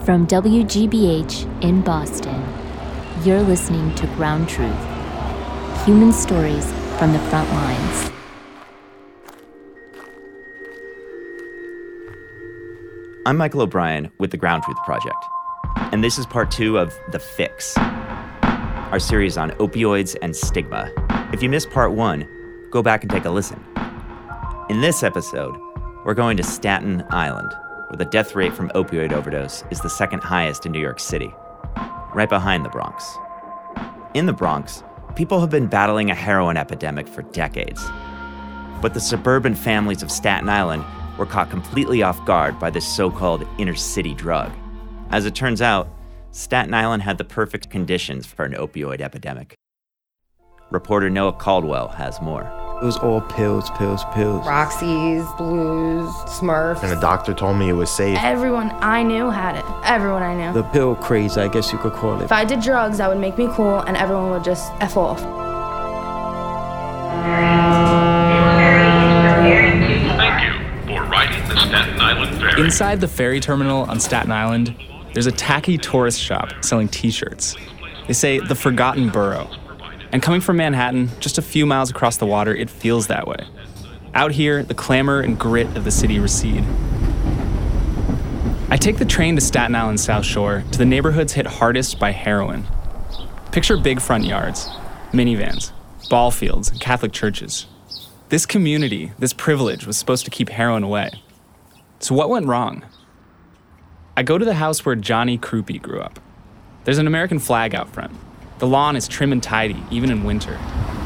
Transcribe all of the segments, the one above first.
From WGBH in Boston, you're listening to Ground Truth, human stories from the front lines. I'm Michael O'Brien with the Ground Truth Project, and this is part 2 of The Fix, our series on opioids and stigma. If you missed part 1, go back and take a listen. In this episode, we're going to Staten Island, where the death rate from opioid overdose is the second highest in New York City, right behind the Bronx. In the Bronx, people have been battling a heroin epidemic for decades. But the suburban families of Staten Island were caught completely off guard by this so-called inner-city drug. As it turns out, Staten Island had the perfect conditions for an opioid epidemic. Reporter Noah Caldwell has more. It was all pills. Roxy's, Blues, Smurfs. And the doctor told me it was safe. Everyone I knew had it. Everyone I knew. The pill craze, I guess you could call it. If I did drugs, that would make me cool and everyone would just F off. Thank you for riding the Staten Island Ferry. Inside the ferry terminal on Staten Island, there's a tacky tourist shop selling t-shirts. They say the Forgotten Borough. And coming from Manhattan, just a few miles across the water, it feels that way. Out here, the clamor and grit of the city recede. I take the train to Staten Island's South Shore, to the neighborhoods hit hardest by heroin. Picture big front yards, minivans, ball fields, and Catholic churches. This community, this privilege, was supposed to keep heroin away. So what went wrong? I go to the house where Johnny Crupi grew up. There's an American flag out front. The lawn is trim and tidy, even in winter.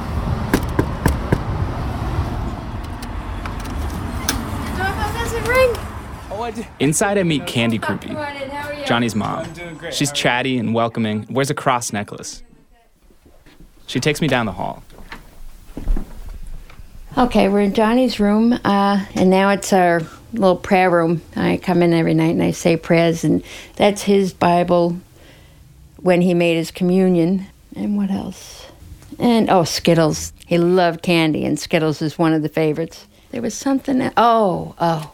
Inside, I meet Candy Crupi, Johnny's mom. She's chatty and welcoming, wears a cross necklace. She takes me down the hall. Okay, we're in Johnny's room, and now it's our little prayer room. I come in every night and I say prayers, and that's his Bible when he made his communion. And what else? And, Skittles. He loved candy, and Skittles is one of the favorites. There was something, the hole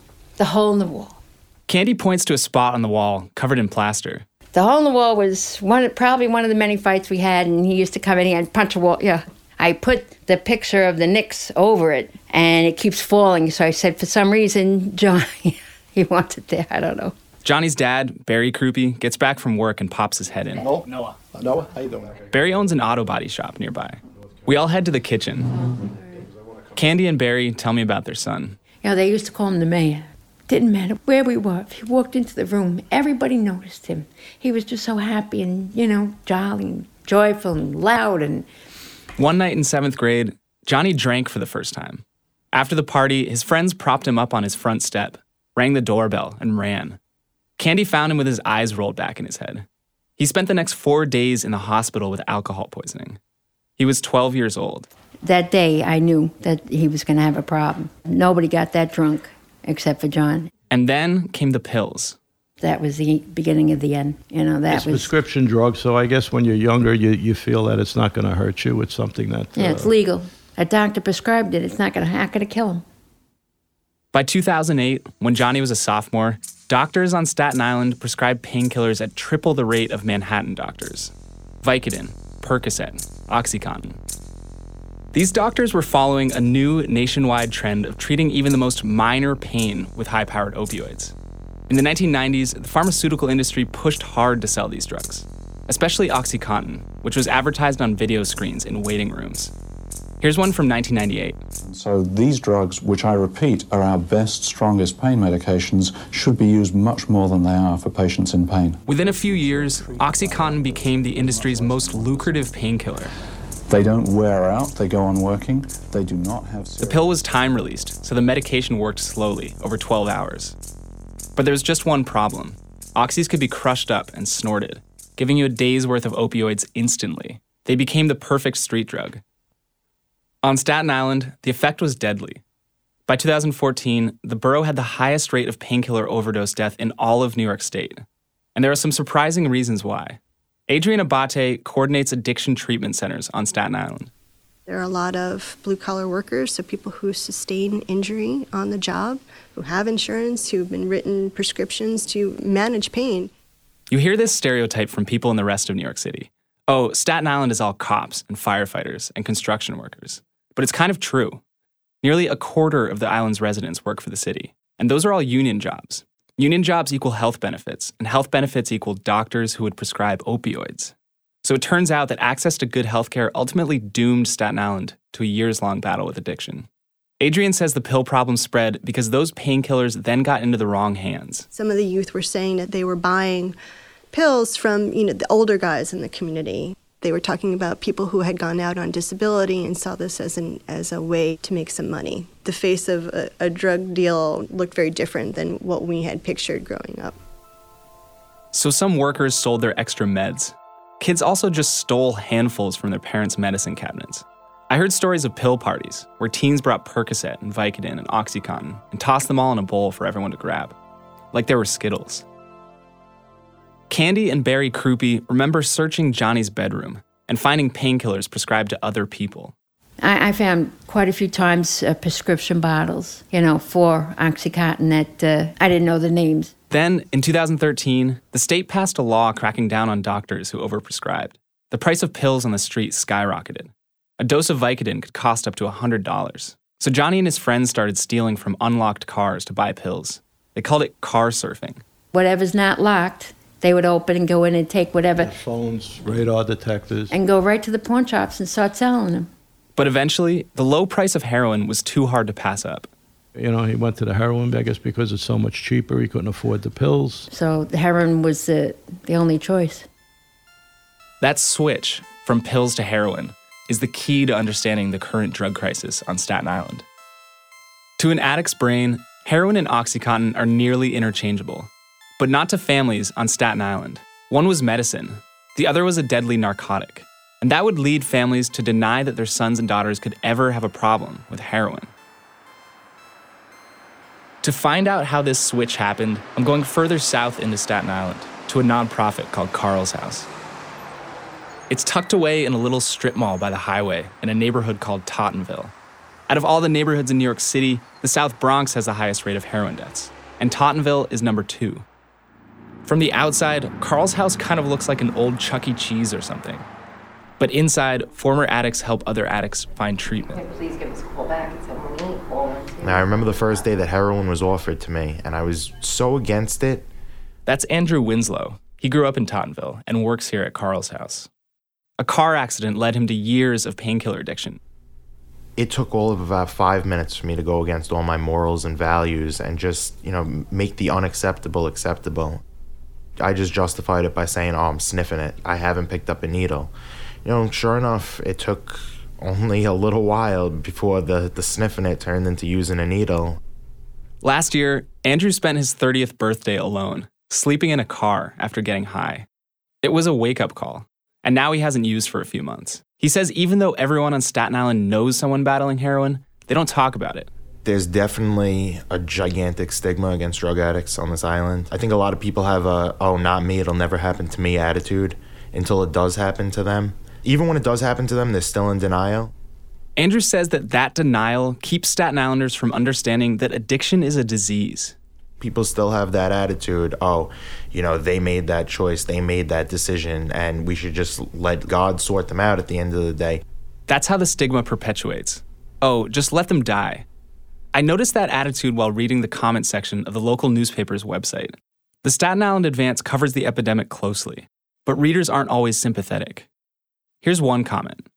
in the wall. Candy points to a spot on the wall covered in plaster. The hole in the wall was probably one of the many fights we had, and he used to come in here and punch a wall. Yeah. I put the picture of the Knicks over it, and it keeps falling. So I said, for some reason, John, he wants it there. I don't know. Johnny's dad, Barry Crupi, gets back from work and pops his head in. Noah, how you doing? Barry owns an auto body shop nearby. We all head to the kitchen. Candy and Barry tell me about their son. They used to call him the mayor. Didn't matter where we were. If he walked into the room, everybody noticed him. He was just so happy and, jolly and joyful and loud. And one night in 7th grade, Johnny drank for the first time. After the party, his friends propped him up on his front step, rang the doorbell, and ran. Candy found him with his eyes rolled back in his head. He spent the next 4 days in the hospital with alcohol poisoning. He was 12 years old. That day, I knew that he was going to have a problem. Nobody got that drunk except for John. And then came the pills. That was the beginning of the end. It's prescription drugs, so I guess when you're younger, you feel that it's not going to hurt you. It's something that... Yeah, it's legal. A doctor prescribed it. It's not going to kill him. By 2008, when Johnny was a sophomore, doctors on Staten Island prescribed painkillers at triple the rate of Manhattan doctors. Vicodin, Percocet, OxyContin. These doctors were following a new nationwide trend of treating even the most minor pain with high-powered opioids. In the 1990s, the pharmaceutical industry pushed hard to sell these drugs, especially OxyContin, which was advertised on video screens in waiting rooms. Here's one from 1998. So these drugs, which I repeat are our best, strongest pain medications, should be used much more than they are for patients in pain. Within a few years, OxyContin became the industry's most lucrative painkiller. They don't wear out, they go on working, they do not have... The pill was time-released, so the medication worked slowly, over 12 hours. But there was just one problem. Oxys could be crushed up and snorted, giving you a day's worth of opioids instantly. They became the perfect street drug. On Staten Island, the effect was deadly. By 2014, the borough had the highest rate of painkiller overdose death in all of New York State. And there are some surprising reasons why. Adrienne Abate coordinates addiction treatment centers on Staten Island. There are a lot of blue-collar workers, so people who sustain injury on the job, who have insurance, who've been written prescriptions to manage pain. You hear this stereotype from people in the rest of New York City. Oh, Staten Island is all cops and firefighters and construction workers. But it's kind of true. Nearly a quarter of the island's residents work for the city. And those are all union jobs. Union jobs equal health benefits, and health benefits equal doctors who would prescribe opioids. So it turns out that access to good healthcare ultimately doomed Staten Island to a years-long battle with addiction. Adrienne says the pill problem spread because those painkillers then got into the wrong hands. Some of the youth were saying that they were buying pills from, the older guys in the community. They were talking about people who had gone out on disability and saw this as a way to make some money. The face of a drug deal looked very different than what we had pictured growing up. So some workers sold their extra meds. Kids also just stole handfuls from their parents' medicine cabinets. I heard stories of pill parties where teens brought Percocet and Vicodin and OxyContin and tossed them all in a bowl for everyone to grab, like they were Skittles. Candy and Barry Krupe remember searching Johnny's bedroom and finding painkillers prescribed to other people. I found quite a few times prescription bottles, for OxyContin that I didn't know the names. Then, in 2013, the state passed a law cracking down on doctors who overprescribed. The price of pills on the street skyrocketed. A dose of Vicodin could cost up to $100. So Johnny and his friends started stealing from unlocked cars to buy pills. They called it car surfing. Whatever's not locked, they would open and go in and take whatever. Phones, radar detectors. And go right to the pawn shops and start selling them. But eventually, the low price of heroin was too hard to pass up. He went to the heroin, I guess, because it's so much cheaper. He couldn't afford the pills. So the heroin was the only choice. That switch from pills to heroin is the key to understanding the current drug crisis on Staten Island. To an addict's brain, heroin and OxyContin are nearly interchangeable, but not to families on Staten Island. One was medicine, the other was a deadly narcotic, and that would lead families to deny that their sons and daughters could ever have a problem with heroin. To find out how this switch happened, I'm going further south into Staten Island, to a nonprofit called Carl's House. It's tucked away in a little strip mall by the highway in a neighborhood called Tottenville. Out of all the neighborhoods in New York City, the South Bronx has the highest rate of heroin deaths, and Tottenville is number 2. From the outside, Carl's House kind of looks like an old Chuck E. Cheese or something. But inside, former addicts help other addicts find treatment. Please give us a call back. It's a call. Now, I remember the first day that heroin was offered to me, and I was so against it. That's Andrew Winslow. He grew up in Tottenville and works here at Carl's House. A car accident led him to years of painkiller addiction. It took all of about 5 minutes for me to go against all my morals and values and just, make the unacceptable acceptable. I just justified it by saying, I'm sniffing it. I haven't picked up a needle. Sure enough, it took only a little while before the sniffing it turned into using a needle. Last year, Andrew spent his 30th birthday alone, sleeping in a car after getting high. It was a wake-up call, and now he hasn't used for a few months. He says even though everyone on Staten Island knows someone battling heroin, they don't talk about it. There's definitely a gigantic stigma against drug addicts on this island. I think a lot of people have a, not me, it'll never happen to me attitude until it does happen to them. Even when it does happen to them, they're still in denial. Andrew says that denial keeps Staten Islanders from understanding that addiction is a disease. People still have that attitude, they made that choice, they made that decision, and we should just let God sort them out at the end of the day. That's how the stigma perpetuates. Oh, just let them die. I noticed that attitude while reading the comment section of the local newspaper's website. The Staten Island Advance covers the epidemic closely, but readers aren't always sympathetic. Here's one comment.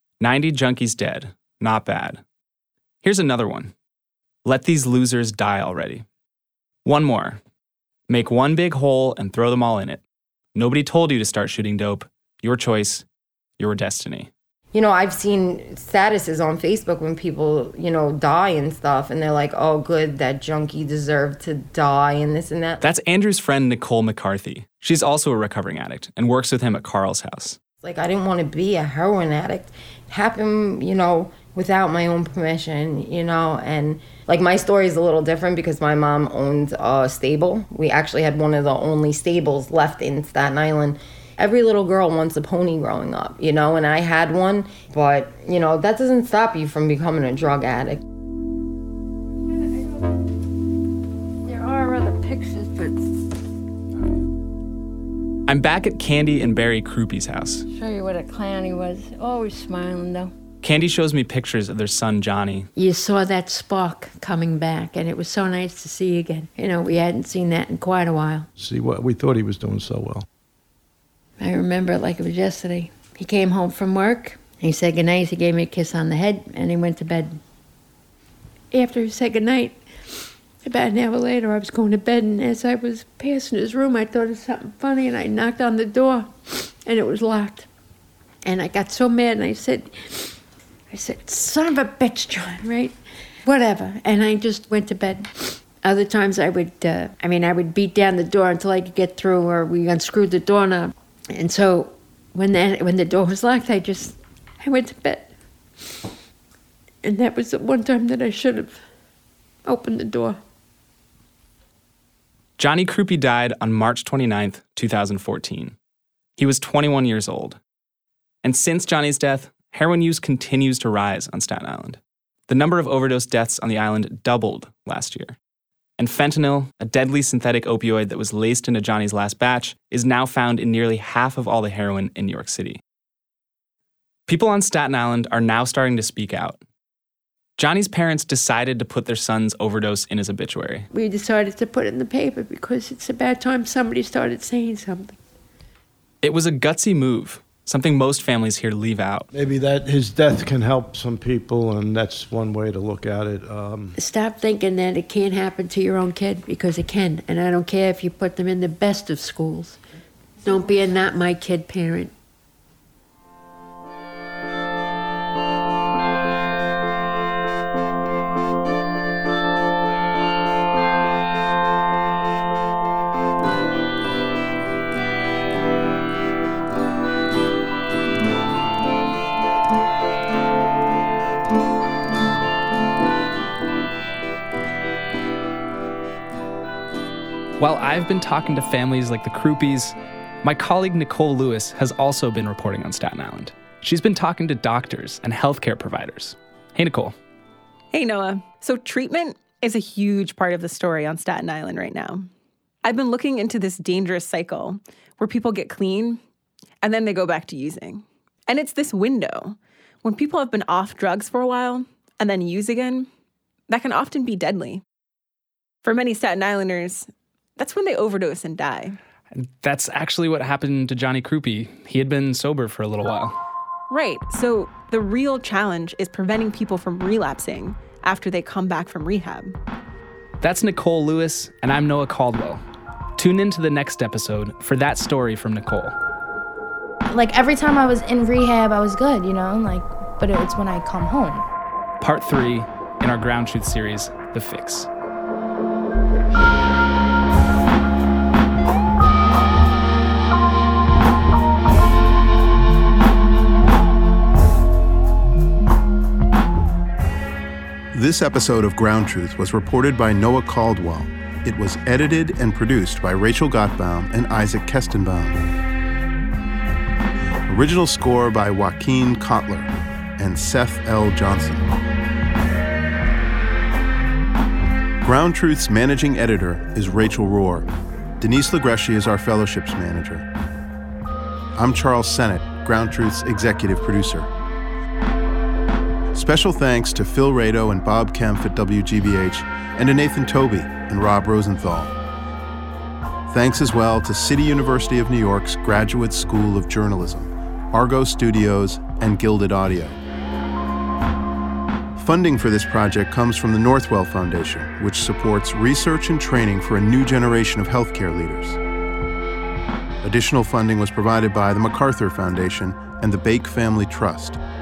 90 junkies dead. Not bad. Here's another one. Let these losers die already. One more. Make one big hole and throw them all in it. Nobody told you to start shooting dope. Your choice, your destiny. I've seen statuses on Facebook when people, die and stuff, and they're like, oh, good, that junkie deserved to die and this and that. That's Andrew's friend, Nicole McCarthy. She's also a recovering addict and works with him at Carl's House. Like, I didn't want to be a heroin addict. It happened, without my own permission, and like my story is a little different because my mom owned a stable. We actually had one of the only stables left in Staten Island. Every little girl wants a pony growing up, and I had one, but, that doesn't stop you from becoming a drug addict. There are other pictures, but I'm back at Candy and Barry Krupe's house. Show you what a clown he was. Always smiling, though. Candy shows me pictures of their son, Johnny. You saw that spark coming back, and it was so nice to see again. You know, we hadn't seen that in quite a while. See, what we thought he was doing so well. I remember it like it was yesterday. He came home from work. He said goodnight. He gave me a kiss on the head, and he went to bed. After he said goodnight, about an hour later, I was going to bed, and as I was passing his room, I thought of something funny, and I knocked on the door, and it was locked. And I got so mad, and I said, son of a bitch, John, right? Whatever. And I just went to bed. Other times I would beat down the door until I could get through, or we unscrewed the doorknob. And so when the door was locked, I went to bed. And that was the one time that I should have opened the door. Johnny Krupe died on March 29th, 2014. He was 21 years old. And since Johnny's death, heroin use continues to rise on Staten Island. The number of overdose deaths on the island doubled last year. And fentanyl, a deadly synthetic opioid that was laced into Johnny's last batch, is now found in nearly half of all the heroin in New York City. People on Staten Island are now starting to speak out. Johnny's parents decided to put their son's overdose in his obituary. We decided to put it in the paper because it's about time somebody started saying something. It was a gutsy move, something most families here leave out. Maybe that his death can help some people, and that's one way to look at it. Stop thinking that it can't happen to your own kid, because it can. And I don't care if you put them in the best of schools. Don't be a not my kid parent. While I've been talking to families like the Krupes, my colleague Nicole Lewis has also been reporting on Staten Island. She's been talking to doctors and healthcare providers. Hey, Nicole. Hey, Noah. So treatment is a huge part of the story on Staten Island right now. I've been looking into this dangerous cycle where people get clean and then they go back to using. And it's this window. When people have been off drugs for a while and then use again, that can often be deadly. For many Staten Islanders, that's when they overdose and die. That's actually what happened to Johnny Krupe. He had been sober for a little while. Right. So the real challenge is preventing people from relapsing after they come back from rehab. That's Nicole Lewis, and I'm Noah Caldwell. Tune in to the next episode for that story from Nicole. Like, every time I was in rehab, I was good, you know? But it's when I come home. Part 3 in our Ground Truth series, The Fix. This episode of Ground Truth was reported by Noah Caldwell. It was edited and produced by Rachel Gottbaum and Isaac Kestenbaum. Original score by Joaquin Kotler and Seth L. Johnson. Ground Truth's managing editor is Rachel Rohr. Denise Legresci is our fellowships manager. I'm Charles Sennett, Ground Truth's executive producer. Special thanks to Phil Rado and Bob Kempf at WGBH, and to Nathan Toby and Rob Rosenthal. Thanks as well to City University of New York's Graduate School of Journalism, Argo Studios, and Gilded Audio. Funding for this project comes from the Northwell Foundation, which supports research and training for a new generation of healthcare leaders. Additional funding was provided by the MacArthur Foundation and the Bake Family Trust.